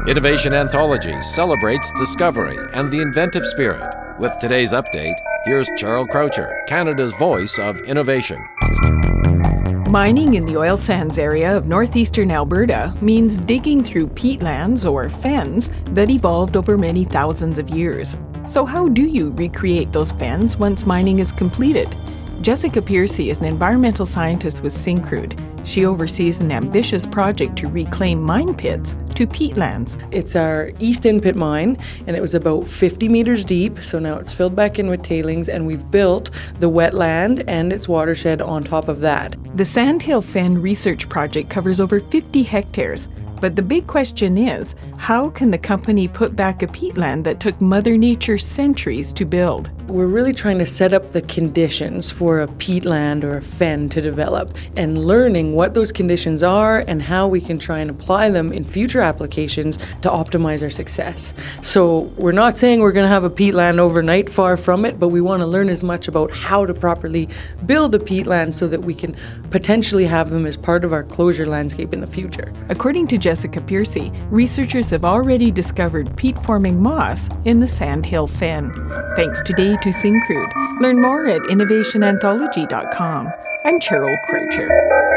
Innovation Anthology celebrates discovery and the inventive spirit. With today's update, here's Cheryl Croucher, Canada's voice of innovation. Mining in the oil sands area of northeastern Alberta means digging through peatlands or fens that evolved over many thousands of years. So how do you recreate those fens once mining is completed? Jessica Piercy is an environmental scientist with Syncrude. She oversees an ambitious project to reclaim mine pits to peatlands. It's our East In-Pit mine, and it was about 50 meters deep, so now it's filled back in with tailings, and we've built the wetland and its watershed on top of that. The Sandhill Fen research project covers over 50 hectares. But the big question is, how can the company put back a peatland that took Mother Nature centuries to build? We're really trying to set up the conditions for a peatland or a fen to develop, and learning what those conditions are and how we can try and apply them in future applications to optimize our success. So we're not saying we're going to have a peatland overnight, far from it, but we want to learn as much about how to properly build a peatland so that we can potentially have them as part of our closure landscape in the future. According to Jessica Piercy, researchers have already discovered peat-forming moss in the Sandhill Fen. Thanks today to Syncrude. Learn more at innovationanthology.com. I'm Cheryl Croucher.